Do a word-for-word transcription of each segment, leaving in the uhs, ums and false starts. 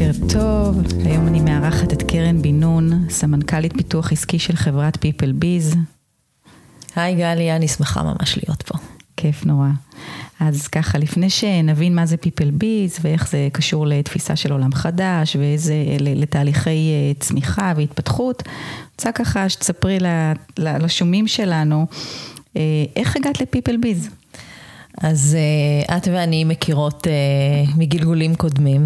בוקר טוב, היום אני מארחת את קרן בן נון, סמנכ"לית פיתוח עסקי של חברת פיפל ביז. היי גלי, אני שמחה ממש להיות פה. כיף נורא. אז ככה, לפני שנבין מה זה פיפל ביז ואיך זה קשור לתפיסה של עולם חדש ואיזה לתהליכי צמיחה והתפתחות, רוצה ככה שתספרי לשומעים שלנו, איך הגעת לפיפל ביז? אז את ואני מכירות מגלגולים קודמים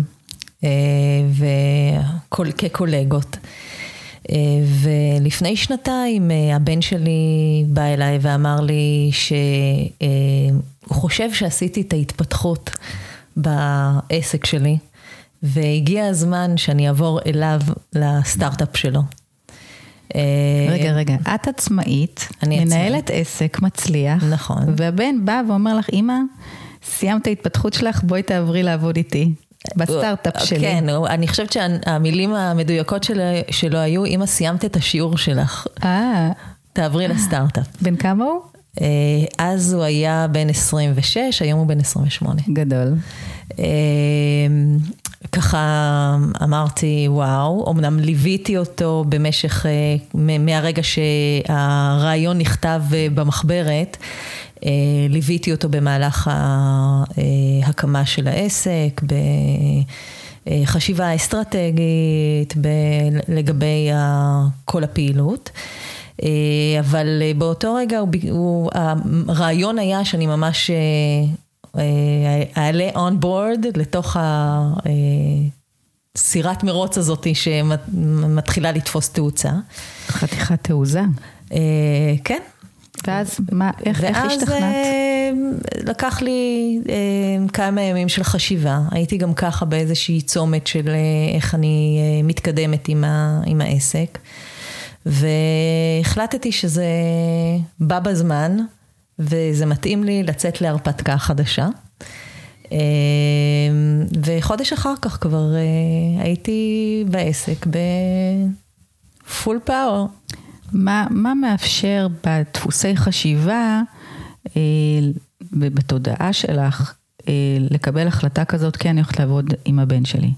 וכקולגות. ולפני שנתיים הבן שלי בא אליי ואמר לי שהוא חושב שעשיתי את ההתפתחות בעסק שלי, והגיע הזמן שאני אעבור אליו לסטארט-אפ שלו. רגע, רגע, את עצמאית, מנהלת עסק מצליח, נכון. והבן בא ואומר לך, אמא, סיימת ההתפתחות שלך, בואי תעברי לעבוד איתי. בסטארט-אפ שלי. כן, אני חושבת שהמילים המדויקות שלו, שלו היו, אמא סיימת את השיעור שלך. אה. תעברי לסטארט-אפ. בן כמה הוא? אז הוא היה בן עשרים ושש, היום הוא בן עשרים ושמונה. גדול. ככה אמרתי, וואו, אמנם ליוויתי אותו במשך, מהרגע שהרעיון נכתב במחברת, ליוויתי אותו במהלך ההקמה של העסק, בחשיבה אסטרטגית, לגבי כל הפעילות. אבל באותו רגע הוא, הרעיון היה שאני ממש אעלה on board לתוך הסירת מרוץ הזאת שמתחילה לתפוס תאוצה. חתיכת תאוזה. כן. ואז מה, איך, איך השתכנעת? ואז לקח לי כמה ימים של חשיבה. הייתי גם ככה באיזושהי צומת של איך אני מתקדמת עם, ה, עם העסק. והחלטתי שזה בא בזמן, וזה מתאים לי לצאת להרפתקה חדשה. וחודש אחר כך כבר הייתי בעסק בפול פאוור. מה, מה מאפשר בדפוסי חשיבה ובתודעה שלך לקבל החלטה כזאת, כן, אני הולכת לעבוד עם הבן שלי?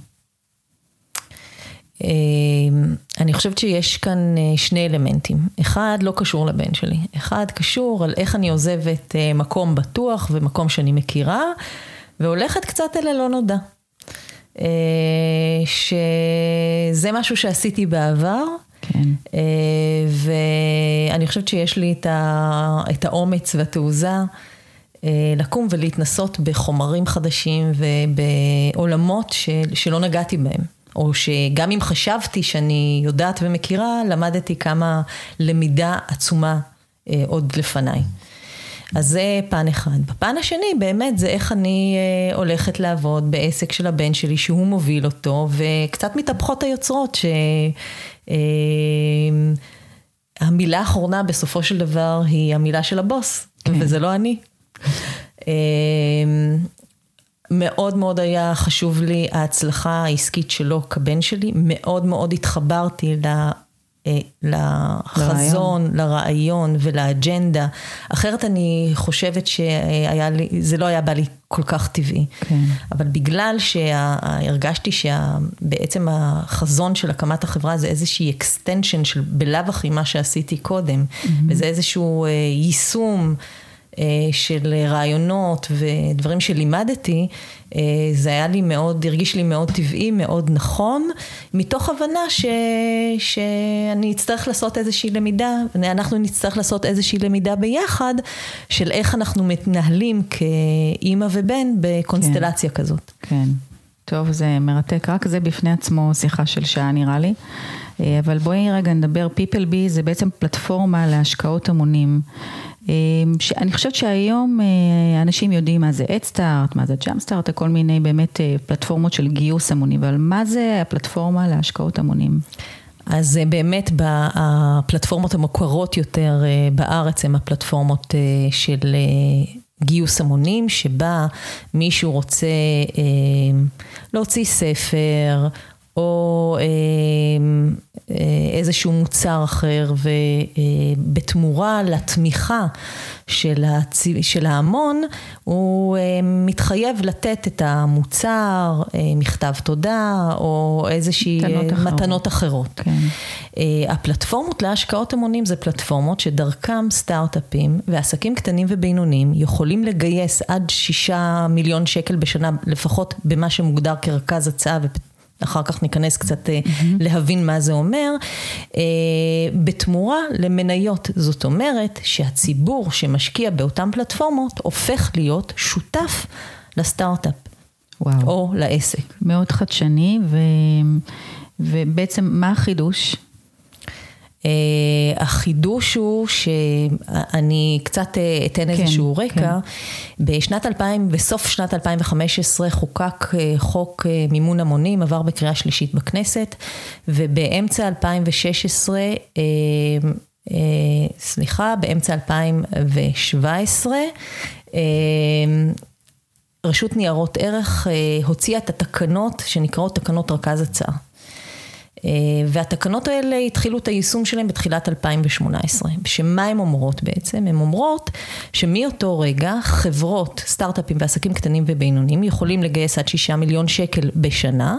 אני חושבת שיש כאן שני אלמנטים. אחד לא קשור לבן שלי. אחד קשור על איך אני עוזבת מקום בטוח ומקום שאני מכירה, והולכת קצת אל הלא נודע. שזה משהו שעשיתי בעבר, כן. ואני חושבת שיש לי את האומץ והתעוזה לקום ולהתנסות בחומרים חדשים ובעולמות שלא נגעתי בהם. או שגם אם חשבתי שאני יודעת ומכירה, למדתי כמה למידה עצומה אה, עוד לפניי. אז זה פן אחד. בפן השני באמת זה איך אני אה, הולכת לעבוד בעסק של הבן שלי שהוא מוביל אותו, וקצת מתהפכות היוצרות שהמילה האחרונה בסופו של דבר היא המילה של הבוס, כן. וזה לא אני. אה, מאוד מאוד היה חשוב לי ההצלחה העסקית שלו כבן שלי, מאוד מאוד התחברתי לחזון, לרעיון ולאג'נדה, אחרת אני חושבת שהיה לי, זה לא היה בא לי כל כך טבעי, כן. אבל בגלל שהרגשתי שבעצם החזון של הקמת החברה זה איזושהי extension של בלב אחרי מה שעשיתי קודם, mm-hmm. וזה איזשהו יישום, של רעיונות ודברים שלימדתי, זה היה לי מאוד, הרגיש לי מאוד טבעי, מאוד נכון, מתוך הבנה ש, שאני אצטרך לעשות איזושהי למידה, אנחנו נצטרך לעשות איזושהי למידה ביחד, של איך אנחנו מתנהלים כאמא ובן בקונסטלציה כן. כזאת. כן, טוב, זה מרתק, רק זה בפני עצמו שיחה של שעה נראה לי, אבל בואי רגע נדבר, פיפל ביז זה בעצם פלטפורמה להשקעות המונים, אני חושבת שהיום אנשים יודעים מה זה אדסטארט, מה זה ג'אמפסטארט, כל מיני באמת פלטפורמות של גיוס המונים, אבל מה זה הפלטפורמה להשקעות המונים? אז באמת הפלטפורמות המוכרות יותר בארץ הן הפלטפורמות של גיוס המונים, שבה מישהו רוצה להוציא ספר, או איזשהו מוצר אחר, ובתמורה לתמיכה של, הצ... של ההמון, הוא מתחייב לתת את המוצר, מכתב תודה, או איזושהי מתנות אחרות. מתנות אחרות. כן. הפלטפורמות להשקעות המונים זה פלטפורמות שדרכם סטארט-אפים ועסקים קטנים ובינוניים יכולים לגייס עד שישה מיליון שקל בשנה, לפחות במה שמוגדר כרכז הצעה, ואחר כך ניכנס קצת mm-hmm. להבין מה זה אומר, בתמורה למניות. זאת אומרת שהציבור שמשקיע באותן פלטפורמות הופך להיות שותף לסטארט-אפ. וואו. או לעסק. מאוד חדשני, ו... ובעצם מה החידוש? Uh, החידוש הוא שאני קצת uh, אתן כן, איזשהו רקע. כן. בשנת אלפיים, בסוף שנת אלפיים וחמש עשרה חוקק uh, חוק uh, מימון המונים, עבר בקריאה שלישית בכנסת, ובאמצע אלפיים ושש עשרה, uh, uh, סליחה, באמצע אלפיים ושבע עשרה, uh, רשות ניירות ערך uh, הוציאה את התקנות שנקראות תקנות רכז הצעה. והתקנות האלה התחילו את היישום שלהם בתחילת אלפיים ושמונה עשרה. שמה הן אומרות בעצם? הן אומרות שמאותו רגע חברות, סטארט-אפים ועסקים קטנים ובינוניים יכולים לגייס עד שישה מיליון שקל בשנה,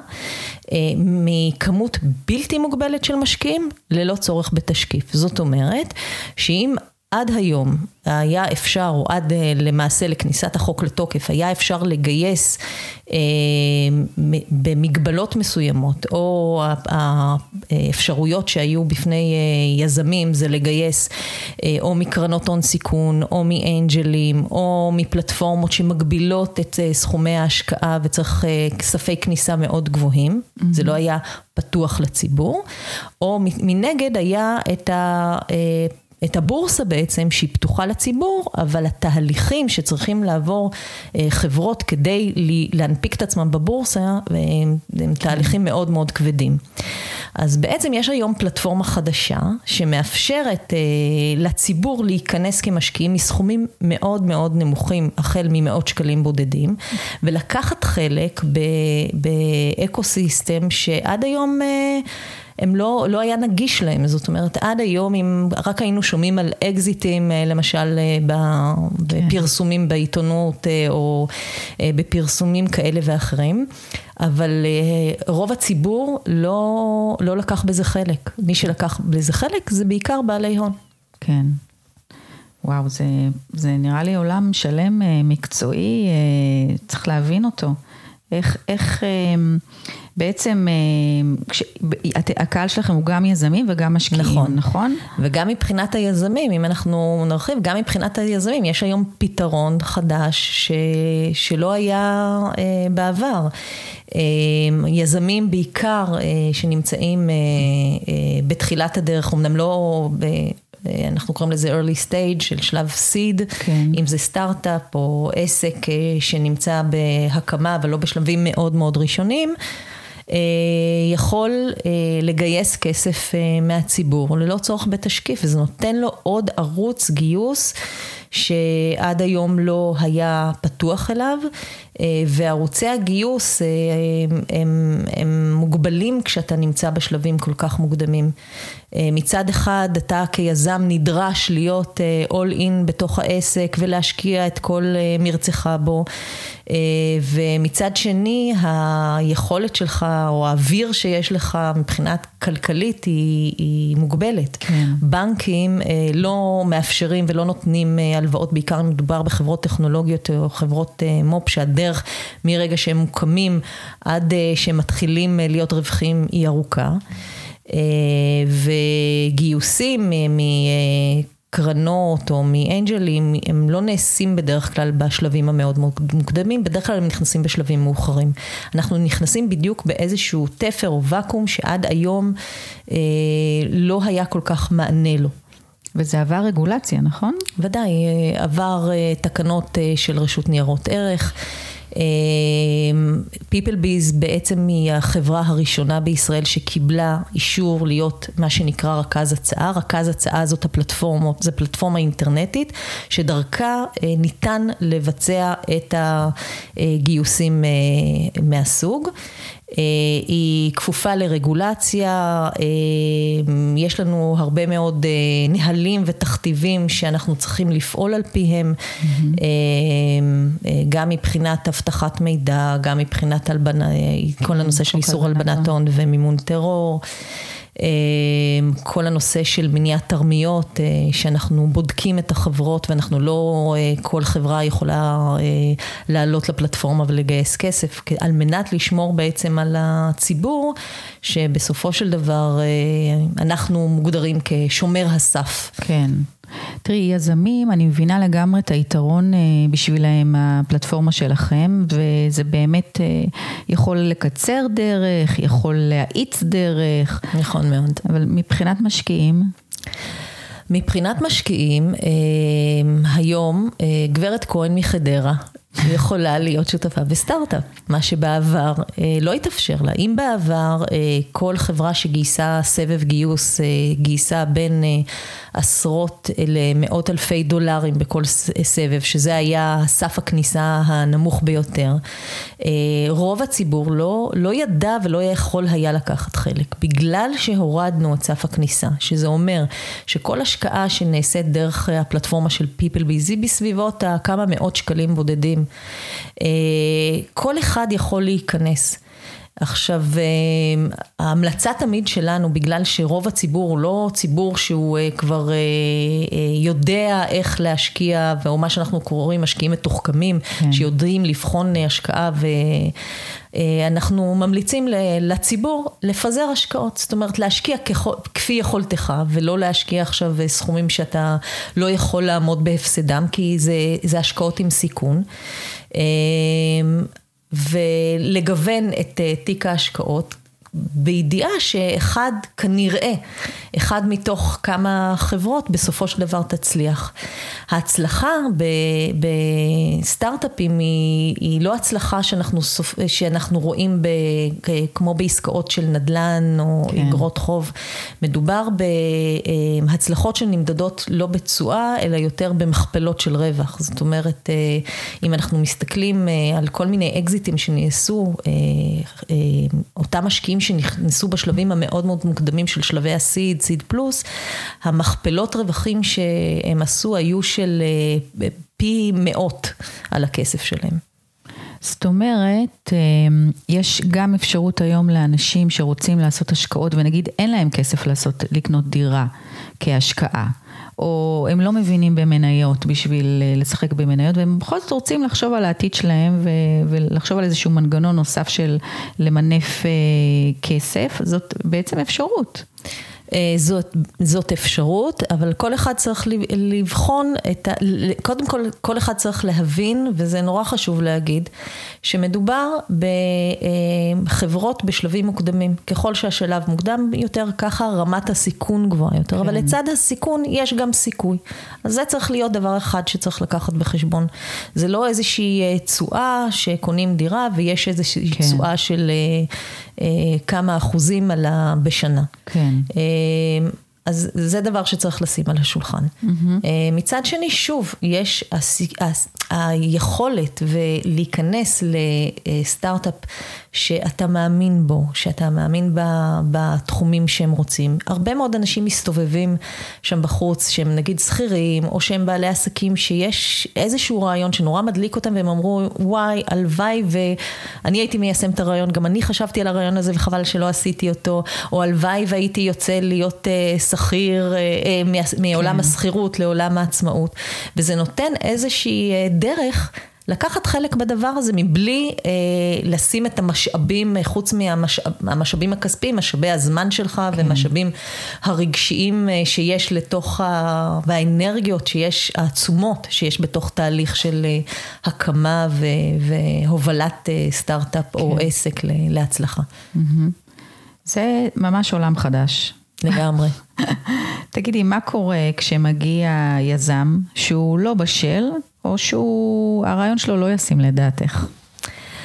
מכמות בלתי מוגבלת של משקיעים ללא צורך בתשקיף. זאת אומרת שאם עד היום היה אפשר, או עד למעשה לכניסת החוק לתוקף, היה אפשר לגייס אה, במגבלות מסוימות, או האפשרויות שהיו בפני אה, יזמים, זה לגייס אה, או מקרנות הון סיכון, או מאנג'לים, או מפלטפורמות שמגבילות את אה, סכומי ההשקעה, וצריך אה, כספי כניסה מאוד גבוהים, mm-hmm. זה לא היה פתוח לציבור, או מנגד היה את ה... אה, את הבורסה בעצם שהיא פתוחה לציבור, אבל התהליכים שצריכים לעבור חברות כדי להנפיק את עצמם בבורסה, הם תהליכים מאוד מאוד כבדים. אז בעצם יש היום פלטפורמה חדשה, שמאפשרת לציבור להיכנס כמשקיעים מסכומים מאוד מאוד נמוכים, החל ממאות שקלים בודדים, ולקחת חלק באקוסיסטם שעד היום הם לא, לא היה נגיש להם. זאת אומרת, עד היום, אם רק היינו שומעים על אקזיטים, למשל בפרסומים בעיתונות, או בפרסומים כאלה ואחרים, אבל רוב הציבור לא, לא לקח בזה חלק. מי שלקח בזה חלק זה בעיקר בעלי הון. כן. וואו, זה, זה נראה לי עולם שלם מקצועי, צריך להבין אותו. איך, איך בעצם, כש, הקהל שלכם הוא גם יזמים וגם משקיעים, נכון? נכון? וגם מבחינת היזמים, אם אנחנו נרחיב, גם מבחינת היזמים, יש היום פתרון חדש ש, שלא היה אה, בעבר. אה, יזמים בעיקר אה, שנמצאים אה, אה, בתחילת הדרך, אמנם לא... ב, אנחנו קוראים לזה early stage של שלב seed, כן. אם זה סטארט-אפ או עסק שנמצא בהקמה, אבל לא בשלבים מאוד מאוד ראשונים, יכול לגייס כסף מהציבור, ללא צורך בתשקיף, וזה נותן לו עוד ערוץ גיוס, שעד היום לא היה פתוח אליו, וערוצי הגיוס הם, הם, הם מוגבלים כשאתה נמצא בשלבים כל כך מוקדמים. מצד אחד אתה כיזם נדרש להיות all in בתוך העסק ולהשקיע את כל מרצך בו, ומצד שני היכולת שלך או האוויר שיש לך מבחינת כלכלית היא, היא מוגבלת. כן. בנקים לא מאפשרים ולא נותנים הלוואות, בעיקר מדובר בחברות טכנולוגיות או חברות מופ, שהדרך מרגע שהם מוקמים עד שהם מתחילים להיות רווחים היא ארוכה. וגיוסים מקרנות או מאנג'לים הם לא נעשים בדרך כלל בשלבים המאוד מוקדמים, בדרך כלל הם נכנסים בשלבים מאוחרים. אנחנו נכנסים בדיוק באיזשהו תפר או וקום שעד היום לא היה כל כך מענה לו. וזה עבר רגולציה, נכון? ודאי, עבר תקנות של רשות ניירות ערך. PeopleBiz בעצם היא החברה הראשונה בישראל שקיבלה אישור להיות מה שנקרא רכז הצעה. רכז הצעה זאת הפלטפורמה, זו פלטפורמה אינטרנטית שדרכה ניתן לבצע את הגיוסים מהסוג. היא כפופה לרגולציה, יש לנו הרבה מאוד נהלים ותכתיבים שאנחנו צריכים לפעול על פיהם, mm-hmm. גם מבחינת הבטחת מידע, גם מבחינת הלבנה, כל הנושא של איסור הלבנת הון ומימון טרור, כל הנושא של מניעת תרמיות, שאנחנו בודקים את החברות ואנחנו לא, כל חברה יכולה לעלות לפלטפורמה ולגייס כסף, על מנת לשמור בעצם על הציבור, שבסופו של דבר אנחנו מוגדרים כשומר הסף. כן. תראי, יזמים, אני מבינה לגמרי את היתרון בשבילהם הפלטפורמה שלכם, וזה באמת יכול לקצר דרך, יכול להאיץ דרך. נכון מאוד. אבל מבחינת משקיעים? מבחינת משקיעים, היום גברת כהן מחדרה, יכולה להיות שותפה בסטארט-אפ, מה שבעבר לא התאפשר לה. אם בעבר כל חברה שגייסה סבב גיוס, גייסה בין עשרות למאות אלפי דולרים בכל סבב, שזה היה סף הכניסה הנמוך ביותר, רוב הציבור לא, לא ידע ולא יכול היה לקחת חלק, בגלל שהורדנו את סף הכניסה, שזה אומר שכל השקעה שנעשית דרך הפלטפורמה של PeopleBee, זה בסביבות כמה מאות שקלים בודדים, כל אחד יכול להיכנס. עכשיו, ההמלצה תמיד שלנו, בגלל שרוב הציבור הוא לא ציבור שהוא כבר יודע איך להשקיע, או מה שאנחנו קוראים משקיעים מתוחכמים, כן. שיודעים לבחון השקעה, ואנחנו ממליצים לציבור לפזר השקעות, זאת אומרת להשקיע כפי יכולתך, ולא להשקיע עכשיו סכומים שאתה לא יכול לעמוד בהפסדם, כי זה, זה השקעות עם סיכון. ולגוון את תיק ההשקעות, בידיעה שאחד כנראה, אחד מתוך כמה חברות בסופו של דבר תצליח. ההצלחה בסטארט-אפים היא, היא לא הצלחה שאנחנו, שאנחנו רואים ב, כמו בעסקאות של נדל"ן או כן. אגרות חוב. מדובר בהצלחות שנמדדות לא בתשואה, אלא יותר במכפלות של רווח. זאת אומרת, אם אנחנו מסתכלים על כל מיני אקזיטים שנעשו, אותם משקיעים שנכנסו בשלבים המאוד מאוד מוקדמים של שלבי הסיד, סיד פלוס, המכפלות רווחים שהם עשו היו של פי מאות על הכסף שלהם. זאת אומרת, יש גם אפשרות היום לאנשים שרוצים לעשות השקעות, ונגיד אין להם כסף לעשות, לקנות דירה כהשקעה, או הם לא מבינים במניות בשביל לשחק במניות, והם בכל זאת רוצים לחשוב על העתיד שלהם, ולחשוב על איזשהו מנגנון נוסף של למנף כסף, זאת בעצם אפשרות. זאת, זאת אפשרות, אבל כל אחד צריך לבחון את ה... קודם כל, כל אחד צריך להבין, וזה נורא חשוב להגיד, שמדובר בחברות בשלבים מוקדמים. ככל שהשלב מוקדם יותר, ככה רמת הסיכון גבוהה יותר, כן. אבל לצד הסיכון יש גם סיכוי. אז זה צריך להיות דבר אחד שצריך לקחת בחשבון. זה לא איזושהי צועה שקונים דירה, ויש איזושהי כן. צועה של כמה אחוזים על ה... בשנה. כן. אז זה דבר שצריך לשים על השולחן. Mm-hmm. מצד שני, שוב, יש היכולת ולהיכנס לסטארט-אפ שאתה מאמין בו, שאתה מאמין בתחומים שהם רוצים. הרבה מאוד אנשים מסתובבים שם בחוץ, שהם נגיד שכירים, או שהם בעלי עסקים, שיש איזשהו רעיון שנורא מדליק אותם, והם אמרו, וואי, הלוואי, ואני הייתי מיישם את הרעיון, גם אני חשבתי על הרעיון הזה, וחבל שלא עשיתי אותו, או הלוואי והייתי יוצא להיות שכיר, מעולם כן. הסחירות לעולם העצמאות, וזה נותן איזושהי דרך, לקחת חלק בדבר הזה מבלי אה, לשים את המשאבים, חוץ מהמשאבים הכספיים, משאבי הזמן שלך כן. ומשאבים הרגשיים אה, שיש לתוך, ה, והאנרגיות שיש, העצומות שיש בתוך תהליך של אה, הקמה ו, והובלת אה, סטארט-אפ כן. או עסק ל, להצלחה. Mm-hmm. זה ממש עולם חדש. לגמרי. תגידי, מה קורה כשמגיע יזם שהוא לא בשל, או שהוא, הרעיון שלו לא ישים לדעתך?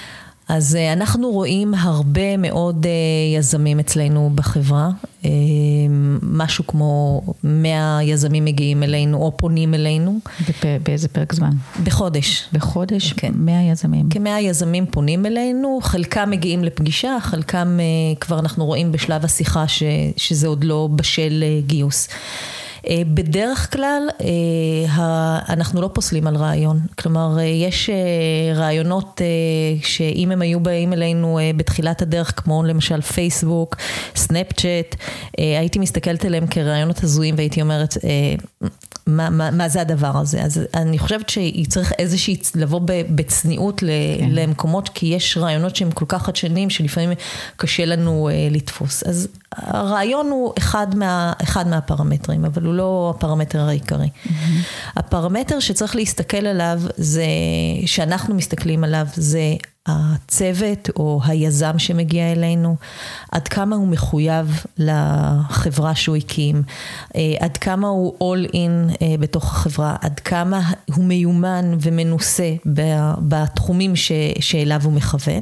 אז אנחנו רואים הרבה מאוד יזמים אצלנו בחברה, משהו כמו מאה יזמים מגיעים אלינו או פונים אלינו. באיזה פרק זמן? בחודש. בחודש? כן. מאה יזמים. כמאה יזמים פונים אלינו, חלקם מגיעים לפגישה, חלקם כבר אנחנו רואים בשלב השיחה ש, שזה עוד לא בשל גיוס. בדרך כלל אנחנו לא פוסלים על רעיון, כלומר יש רעיונות שאם הם היו באים אלינו בתחילת הדרך, כמו למשל פייסבוק, סנאפצ'אט, הייתי מסתכלת עליהם כרעיונות הזויים והייתי אומרת, מה, מה, מה זה הדבר הזה? אז אני חושבת שצריך איזושהי, לבוא בצניעות כן. למקומות, כי יש רעיונות שהם כל כך חדשניים, שלפעמים קשה לנו לתפוס. אז הרעיון הוא אחד, מה, אחד מהפרמטרים, אבל הוא לא הפרמטר העיקרי. Mm-hmm. הפרמטר שצריך להסתכל עליו, זה, שאנחנו מסתכלים עליו, זה הצוות או היזם שמגיע אלינו, עד כמה הוא מחויב לחברה שהוא הקים, עד כמה הוא all in בתוך החברה, עד כמה הוא מיומן ומנוסה בתחומים שאליו הוא מכוון.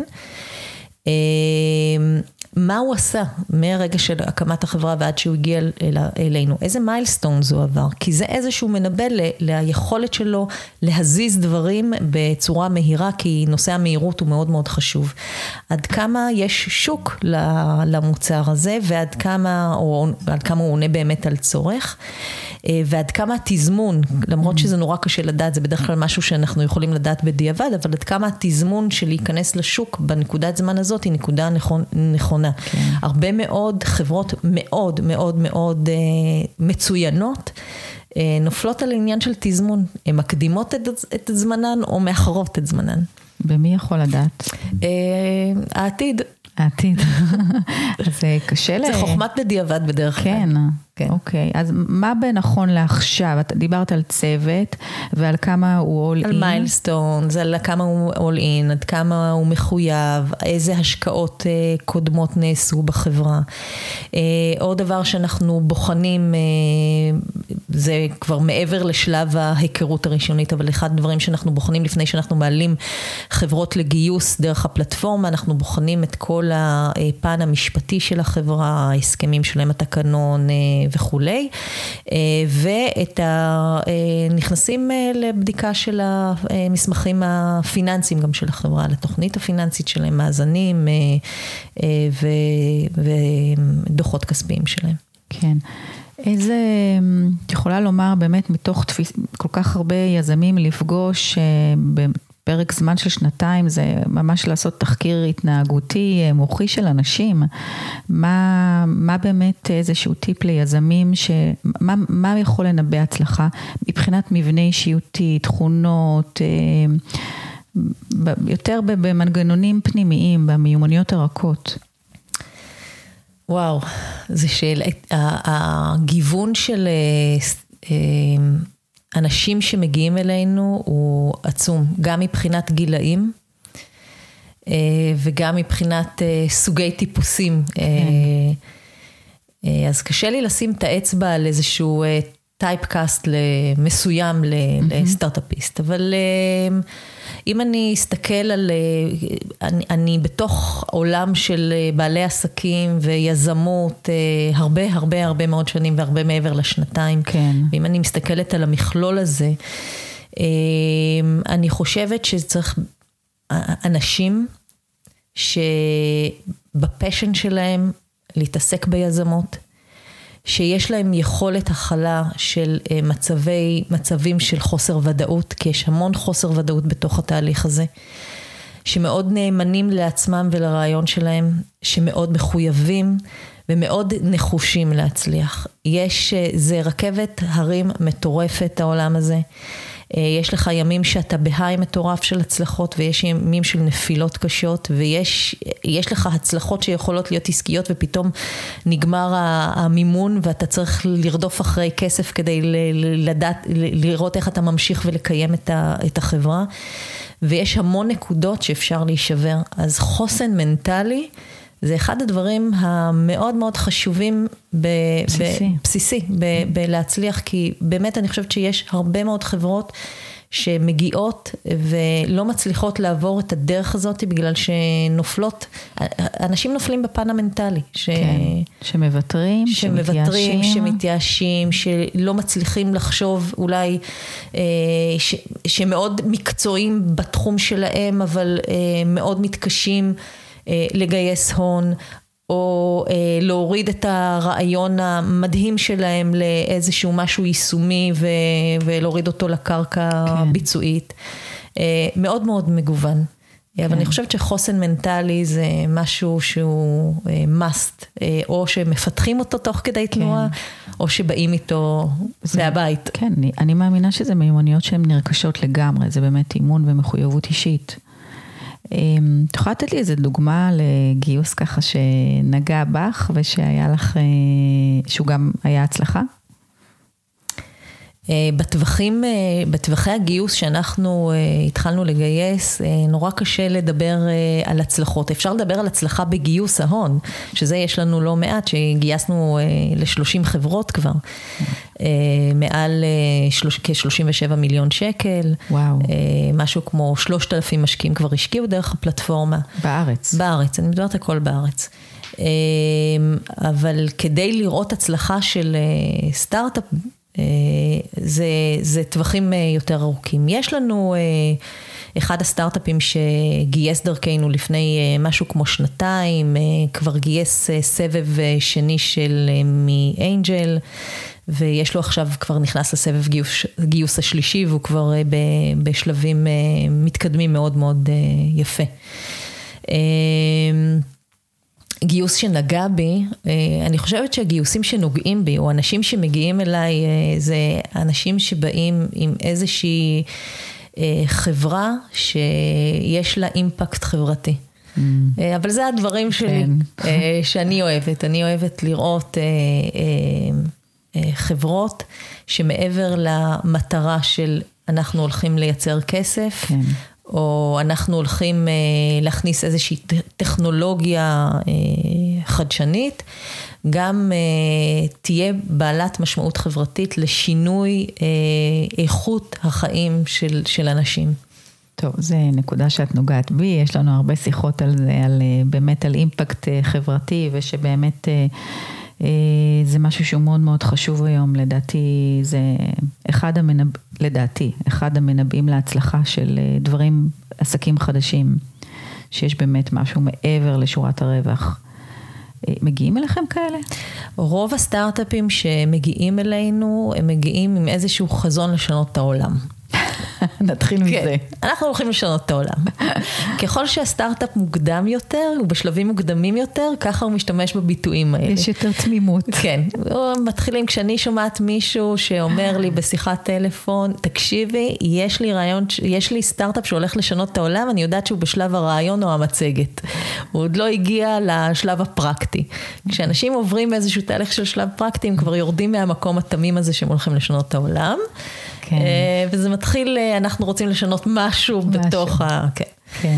מה הוא עשה מהרגע של הקמת החברה ועד שהוא הגיע אלינו, איזה מיילסטונס הוא עבר, כי זה איזשהו מנבא ליכולת שלו להזיז דברים בצורה מהירה, כי נושא המהירות הוא מאוד מאוד חשוב. עד כמה יש שוק למוצר הזה, ועד כמה, או עד כמה הוא עונה באמת על צורך, ועד כמה התזמון, למרות שזה נורא קשה לדעת, זה בדרך כלל משהו שאנחנו יכולים לדעת בדיעבד, אבל עד כמה התזמון של להיכנס לשוק בנקודת זמן הזאת היא נקודה נכון, נכונה. כן. הרבה מאוד חברות מאוד מאוד מאוד אה, מצוינות, אה, נופלות על עניין של תזמון. הן מקדימות את, את זמנן או מאחרות את זמנן. במי יכול לדעת? אה, העתיד. העתיד. אז קשה ל... זה חוכמת בדיעבד בדרך כלל. כן, כן. אוקיי. אז מה בנכון לעכשיו? אתה דיברת על צוות, ועל כמה הוא all in. על מיילסטונס, על כמה הוא all in, עד כמה הוא מחויב, איזה השקעות קודמות נעשו בחברה. עוד דבר שאנחנו בוחנים, זה כבר מעבר לשלב ההיכרות הראשונית, אבל אחד הדברים שאנחנו בוחנים לפני שאנחנו מעלים חברות לגיוס דרך הפלטפורמה, אנחנו בוחנים את כל הפן המשפטי של החברה, ההסכמים שלהם, התקנון וכולי, ואת ה... נכנסים לבדיקה של המסמכים הפיננסיים גם של החברה, לתוכנית הפיננסית שלהם, מאזנים ודוחות כספיים שלהם. כן. איזה, את יכולה לומר באמת מתוך תפיס, כל כך הרבה יזמים לפגוש בפרק זמן של שנתיים, זה ממש לעשות תחקיר התנהגותי, מוחי של אנשים. מה, מה באמת איזשהו טיפ ליזמים, שמה, מה יכול לנבא הצלחה מבחינת מבנה אישיותי, תכונות, יותר במנגנונים פנימיים, במיומנויות הרכות? וואו, זה שאלה, הגיוון של אנשים שמגיעים אלינו הוא עצום, גם מבחינת גילאים, וגם מבחינת סוגי טיפוסים. אז קשה לי לשים את האצבע על איזשהו טייפקאסט מסוים לסטארט-אפיסט, אבל אם אני אסתכל על, אני, אני בתוך עולם של בעלי עסקים ויזמות, הרבה הרבה הרבה מאוד שנים והרבה מעבר לשנתיים, כן. ואם אני מסתכלת על המכלול הזה, אני חושבת שצריך אנשים שבפשן שלהם להתעסק ביזמות, שיש להם יכולת הכלה של מצבי, מצבים של חוסר ודאות, כי יש המון חוסר ודאות בתוך התהליך הזה, שמאוד נאמנים לעצמם ולרעיון שלהם, שמאוד מחויבים ומאוד נחושים להצליח. יש, זה רכבת הרים מטורפת העולם הזה. יש לך ימים שאתה בהיי מטורף של הצלחות, ויש ימים של נפילות קשות, ויש יש לך הצלחות שיכולות להיות עסקיות, ופתאום נגמר המימון, ואתה צריך לרדוף אחרי כסף כדי לדעת, לראות איך אתה ממשיך ולקיים את החברה. ויש המון נקודות שאפשר להישבר. אז חוסן מנטלי, זה אחד הדברים המאוד מאוד חשובים בסיסי, בסיסי, בלהצליח, כי באמת אני חושבת שיש הרבה מאוד חברות שמגיעות ולא מצליחות לעבור את הדרך הזאת בגלל שנופלות, אנשים נופלים בפן המנטלי. ש... כן, שמוותרים, שמוותרים, שמתייאשים, שלא מצליחים לחשוב אולי, ש... שמאוד מקצועיים בתחום שלהם, אבל מאוד מתקשים לגייס הון, או אה, להוריד את הרעיון המדהים שלהם לאיזשהו משהו יישומי ו- ולהוריד אותו לקרקע כן. ביצועית. אה, מאוד מאוד מגוון. כן. אבל אני חושבת שחוסן מנטלי זה משהו שהוא אה, must, אה, או שמפתחים אותו תוך כדי תנועה, כן. או שבאים איתו זה, מהבית. כן, אני, אני מאמינה שזה מיומנויות שהן נרכשות לגמרי, זה באמת אימון ומחויבות אישית. תוכל לתת לי איזו דוגמה לגיוס ככה שנגע בך ושהיה לך, שהוא גם היה הצלחה? בטווחים, בטווחי הגיוס שאנחנו התחלנו לגייס, נורא קשה לדבר על הצלחות. אפשר לדבר על הצלחה בגיוס ההון, שזה יש לנו לא מעט, שגייסנו ל-שלושים חברות כבר, מעל כ-שלושים ושבעה מיליון שקל. וואו. משהו כמו שלושת אלפים משקיעים כבר השקיעו דרך הפלטפורמה. בארץ. בארץ, אני מדברת הכל בארץ. אבל כדי לראות הצלחה של סטארט-אפ, זה, זה טווחים יותר ארוכים. יש לנו אחד הסטארט-אפים שגייס דרכנו לפני משהו כמו שנתיים, כבר גייס סבב שני של מאנג'ל, ויש לו עכשיו כבר נכנס לסבב גיוס, גיוס השלישי, והוא כבר בשלבים מתקדמים מאוד מאוד יפה. גיוס שנגע בי, אני חושבת שהגיוסים שנוגעים בי, או אנשים שמגיעים אליי, זה אנשים שבאים עם איזושהי חברה שיש לה אימפקט חברתי. Mm. אבל זה הדברים שלי, כן. שאני אוהבת. אני אוהבת לראות חברות שמעבר למטרה של אנחנו הולכים לייצר כסף, כן. או אנחנו הולכים להכניס איזושהי טכנולוגיה חדשנית, גם תהיה בעלת משמעות חברתית לשינוי איכות החיים של, של אנשים. טוב, זה נקודה שאת נוגעת בי, יש לנו הרבה שיחות על זה, על, באמת על אימפקט חברתי, ושבאמת זה משהו שהוא מאוד מאוד חשוב היום, לדעתי זה אחד המנב... לדעתי, אחד המנבאים להצלחה של דברים, עסקים חדשים, שיש באמת משהו מעבר לשורת הרווח. מגיעים אליכם כאלה? רוב הסטארט-אפים שמגיעים אלינו, הם מגיעים עם איזשהו חזון לשנות את העולם. נתחיל מזה. אנחנו הולכים לשנות את העולם. ככל שהסטארט-אפ מוקדם יותר, ובשלבים מוקדמים יותר, ככה הוא משתמש בביטויים האלה. יש יותר תמימות. כן. מתחילים, כשאני שומעת מישהו שאומר לי בשיחת טלפון, תקשיבי, יש לי רעיון, יש לי סטארט-אפ שהולך לשנות את העולם, אני יודעת שהוא בשלב הרעיון או המצגת. הוא עוד לא הגיע לשלב הפרקטי. כשאנשים עוברים איזשהו תהליך של שלב פרקטי, הם כבר יורדים מהמקום התמים הזה שהם הולכים לשנות את העולם. כן. וזה מתחיל, אנחנו רוצים לשנות משהו, משהו. בתוך ה... כן. כן.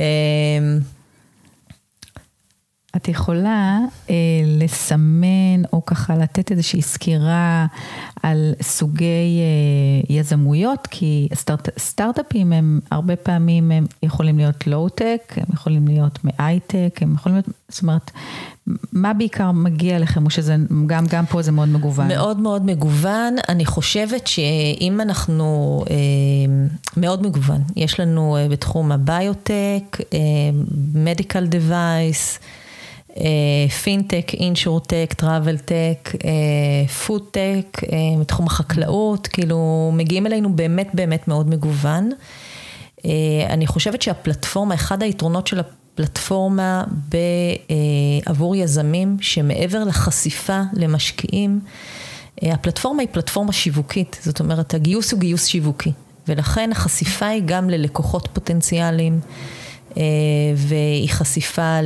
את יכולה אה, לסמן או ככה לתת איזושהי סקירה על סוגי אה, יזמויות, כי סטארט, סטארט-אפים הם הרבה פעמים הם יכולים להיות לואו-טק, הם יכולים להיות מאי-טק, הם יכולים להיות, זאת אומרת, מה בעיקר מגיע לכם, או שזה גם, גם פה זה מאוד מגוון? מאוד מאוד מגוון, אני חושבת שאם אנחנו, אה, מאוד מגוון, יש לנו אה, בתחום הביוטק, אה, מדיקל דווייס, פינטק, אינשורטק, טראבלטק, פודטק, מתחום החקלאות, כאילו מגיעים אלינו באמת באמת מאוד מגוון. אני חושבת שהפלטפורמה, אחד היתרונות של הפלטפורמה עבור יזמים, שמעבר לחשיפה למשקיעים, הפלטפורמה היא פלטפורמה שיווקית, זאת אומרת הגיוס הוא גיוס שיווקי, ולכן החשיפה היא גם ללקוחות פוטנציאליים, והיא חשיפה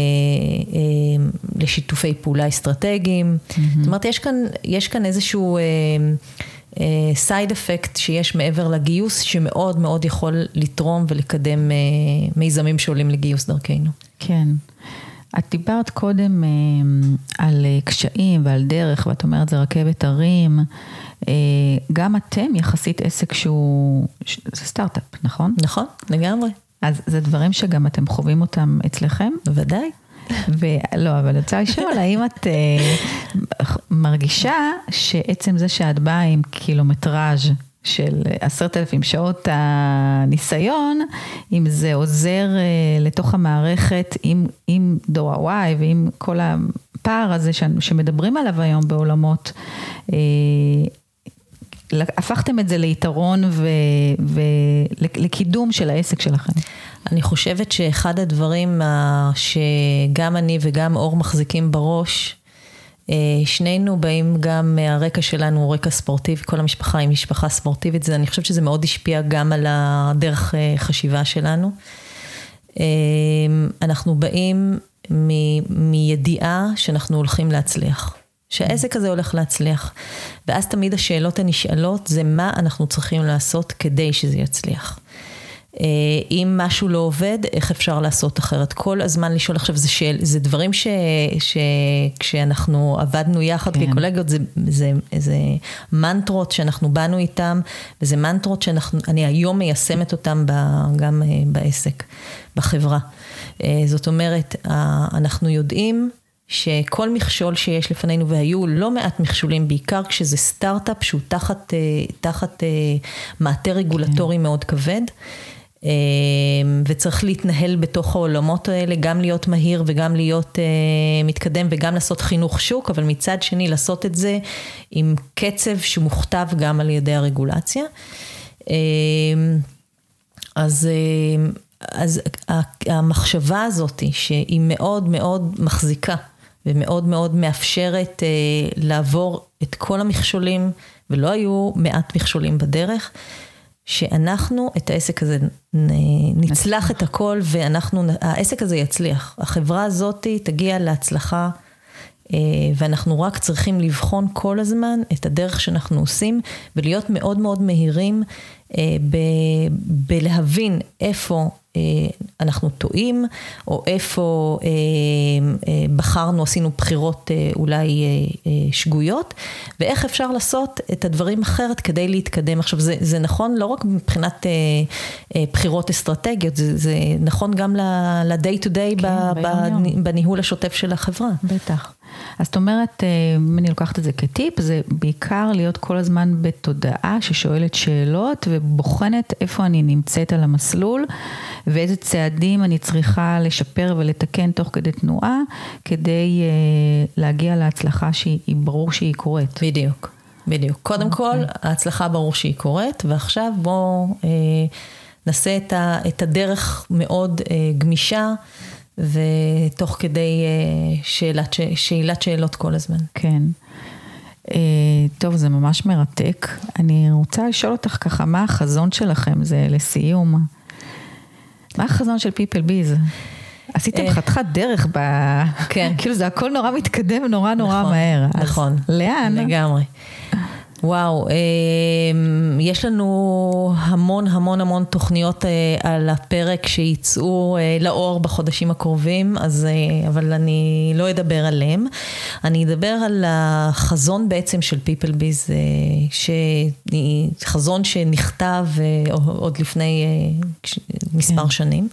לשיתופי פעולה אסטרטגיים. זאת אומרת, יש כאן, יש כאן איזשהו סייד אפקט שיש מעבר לגיוס, שמאוד מאוד יכול לתרום ולקדם מיזמים שעולים לגיוס דרכנו. כן. את דיברת קודם על קשיים ועל דרך, ואת אומרת זה רכבת הרים, גם אתם יחסית עסק שהוא, זה סטארט-אפ, נכון? נכון, לגמרי. אז זה דברים שגם אתם חווים אותם אצלכם? בוודאי. ולא, אבל אני רוצה לשאול, האם את מרגישה שעצם זה שאת באה עם קילומטראז' של עשרת אלפים שעות הניסיון, אם זה עוזר לתוך המערכת, עם, עם דור ה-Y ועם כל הפער הזה שמדברים עליו היום בעולמות, הפכתם את זה ליתרון ולקידום של העסק שלכם? אני חושבת שאחד הדברים שגם אני וגם אור מחזיקים בראש, שנינו באים גם מהרקע שלנו, הוא רקע ספורטיבי, כל המשפחה היא משפחה ספורטיבית, זה, אני חושבת שזה מאוד השפיע גם על הדרך חשיבה שלנו. אנחנו באים מ- מידיעה שאנחנו הולכים להצליח, שהעסק הזה הולך להצליח, ואז תמיד השאלות הנשאלות זה מה אנחנו צריכים לעשות כדי שזה יצליח. אם משהו לא עובד, איך אפשר לעשות אחרת? כל הזמן לשאול, עכשיו זה, שאל, זה דברים ש, שכשאנחנו עבדנו יחד כן. כקולגות, זה, זה, זה מנטרות שאנחנו באנו איתם, וזה מנטרות שאני היום מיישמת אותם גם בעסק, בחברה. זאת אומרת, אנחנו יודעים שכל מכשול שיש לפנינו, והיו לא מעט מכשולים, בעיקר כשזה סטארט-אפ שהוא תחת, תחת מעטה רגולטורי כן. מאוד כבד, וצריך להתנהל בתוך העולמות האלה, גם להיות מהיר וגם להיות מתקדם וגם לעשות חינוך שוק, אבל מצד שני לעשות את זה עם קצב שמוכתב גם על ידי הרגולציה. אז, אז המחשבה הזאת שהיא מאוד מאוד מחזיקה ומאוד מאוד מאפשרת לעבור את כל המכשולים, ולא היו מעט מכשולים בדרך, שאנחנו את העסק הזה נצלח את הכל, ואנחנו, העסק הזה יצליח. החברה הזאת תגיע להצלחה, ואנחנו רק צריכים לבחון כל הזמן את הדרך שאנחנו עושים, ולהיות מאוד מאוד מהירים ב- בלהבין איפה אנחנו טועים, או איפה בחרנו, עשינו בחירות אולי שגויות, ואיך אפשר לעשות את הדברים אחרת כדי להתקדם. עכשיו, זה, זה נכון לא רק מבחינת בחירות אסטרטגיות, זה, זה נכון גם ל-day to day כן, בניהול השוטף של החברה. בטח. אז זאת אומרת, אם אני לוקחת את זה כטיפ, זה בעיקר להיות כל הזמן בתודעה ששואלת שאלות ובוחנת איפה אני נמצאת על המסלול, ואיזה צעדים אני צריכה לשפר ולתקן תוך כדי תנועה, כדי להגיע להצלחה שהיא ברור שהיא קורית. בדיוק, בדיוק. קודם okay. כל, ההצלחה ברור שהיא קורית, ועכשיו בואו נעשה את, ה, את הדרך מאוד גמישה, ותוך כדי שאלת, שאלת שאלות כל הזמן. כן. טוב, זה ממש מרתק. אני רוצה לשאול אותך ככה, מה החזון שלכם? זה לסיום. מה החזון של PeopleBiz? עשיתם חתיכת דרך ב... כן. כאילו זה הכל נורא מתקדם, נורא נורא מהר. נכון. לאן? לגמרי. וואו, יש לנו המון המון המון תוכניות על הפרק שיצאו לאור בחודשים הקרובים, אז, אבל אני לא אדבר עליהם. אני אדבר על החזון בעצם של PeopleBiz, חזון שנכתב עוד לפני מספר שנים.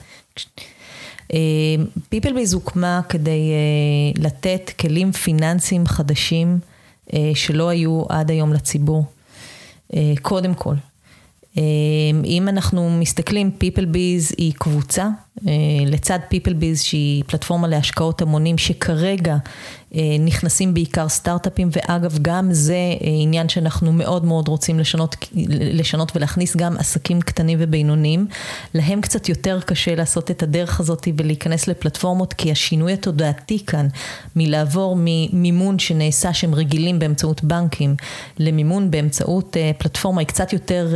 PeopleBiz הוקמה כדי לתת כלים פיננסיים חדשים, שלא היו עד היום לציבור. קודם כל, אם אנחנו מסתכלים, PeopleBiz היא קבוצה, לצד PeopleBiz שהיא פלטפורמה להשקעות המונים, שכרגע נכנסים בעיקר סטארט-אפים, ואגב גם זה עניין שאנחנו מאוד מאוד רוצים לשנות, לשנות ולהכניס גם עסקים קטנים ובינוניים. להם קצת יותר קשה לעשות את הדרך הזאת ולהיכנס לפלטפורמות, כי השינוי התודעתי כאן, מלעבור ממימון שנעשה שהם רגילים באמצעות בנקים, למימון באמצעות פלטפורמה, היא קצת יותר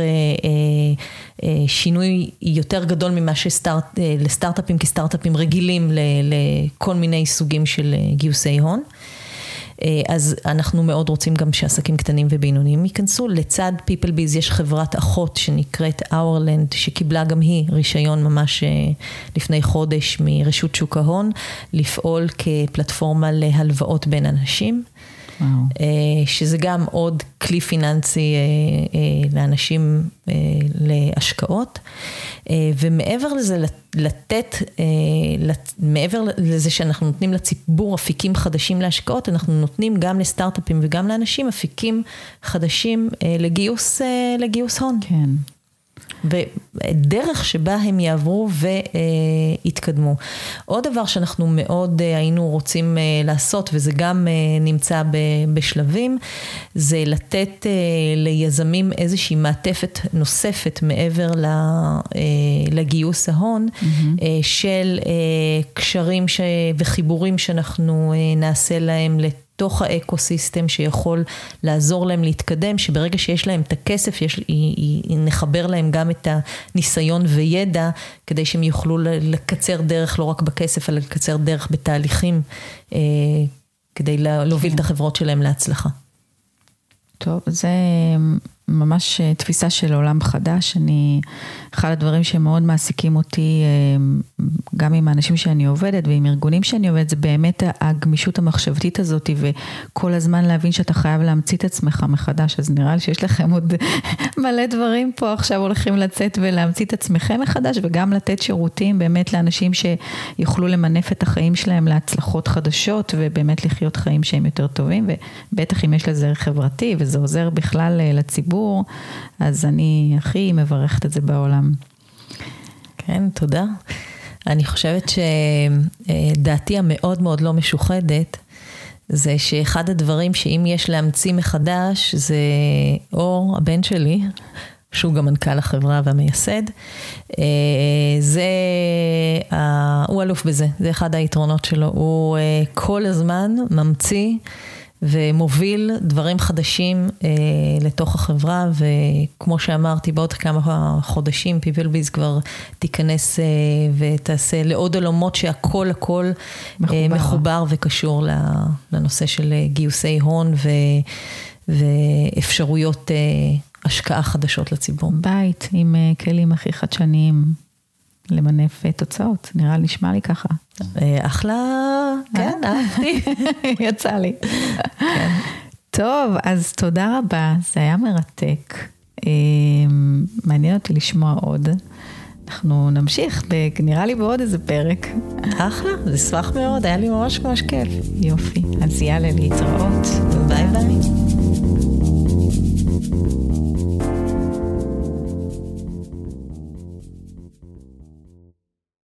שינוי יותר גדול ממה שסטארט, לסטארט-אפים, כי סטארט-אפים רגילים לכל מיני סוגים של גיוסי הון. אז אנחנו מאוד רוצים גם שעסקים קטנים ובינוניים ייכנסו. לצד PeopleBiz יש חברת אחות שנקראת Ourland, שקיבלה גם היא רישיון ממש לפני חודש מרשות שוק ההון, לפעול כפלטפורמה להלוואות בין אנשים. וואו. שזה גם עוד כלי פיננסי לאנשים להשקעות, ומעבר לזה לתת, מעבר לזה שאנחנו נותנים לציבור אפיקים חדשים להשקעות, אנחנו נותנים גם לסטארט-אפים וגם לאנשים אפיקים חדשים לגיוס, לגיוס הון. כן. ודרך שבה הם יעברו והתקדמו. עוד דבר שאנחנו מאוד היינו רוצים לעשות, וזה גם נמצא בשלבים, זה לתת ליזמים איזושהי מעטפת נוספת מעבר לגיוס ההון, mm-hmm. של קשרים וחיבורים שאנחנו נעשה להם לתת, תוך האקוסיסטם שיכול לעזור להם להתקדם, שברגע שיש להם את הכסף, יש, נחבר להם גם את הניסיון וידע, כדי שהם יוכלו לקצר דרך, לא רק בכסף, אלא לקצר דרך בתהליכים, כדי להוביל את החברות שלהם להצלחה. טוב, זה ממש תפיסה של עולם חדש. אני, אחד הדברים שמאוד מעסיקים אותי, גם עם האנשים שאני עובדת ועם ארגונים שאני עובדת, זה באמת הגמישות המחשבתית הזאת, וכל הזמן להבין שאתה חייב להמציא את עצמך מחדש. אז נראה לי שיש לכם עוד מלא דברים פה, עכשיו הולכים לצאת ולהמציא את עצמכם מחדש, וגם לתת שירותים באמת לאנשים שיוכלו למנף את החיים שלהם להצלחות חדשות, ובאמת לחיות חיים שהם יותר טובים, ובטח אם יש לזה ערך חברתי, וזה עוזר בכלל לציבור, אז אני הכי מברכת את זה בעולם. כן, תודה. אני חושבת שדעתי המאוד מאוד לא משוחדת, זה שאחד הדברים שאם יש להמציא מחדש, זה אור, הבן שלי, שהוא גם מנכ"ל החברה והמייסד, זה, הוא אלוף בזה, זה אחד היתרונות שלו, הוא כל הזמן ממציא, ומוביל דברים חדשים אה, לתוך החברה, וכמו שאמרתי, בעוד כמה חודשים, PeopleBiz כבר תיכנס אה, ותעשה לעוד עולמות שהכל הכל מחובר, אה, מחובר וקשור לנושא של גיוסי הון ו, ואפשרויות אה, השקעה חדשות לציבור. בית עם אה, כלים הכי חדשניים למנף תוצאות, נראה לי, נשמע לי ככה. אחלה, כן, אהבתי. יצא לי. טוב, אז תודה רבה, זה היה מרתק. מעניין אותי לשמוע עוד. אנחנו נמשיך, נראה לי בעוד איזה פרק. אחלה, זה שמח מאוד, היה לי ממש ממש כיף. יופי, אז יאללה להתראות. ביי ביי.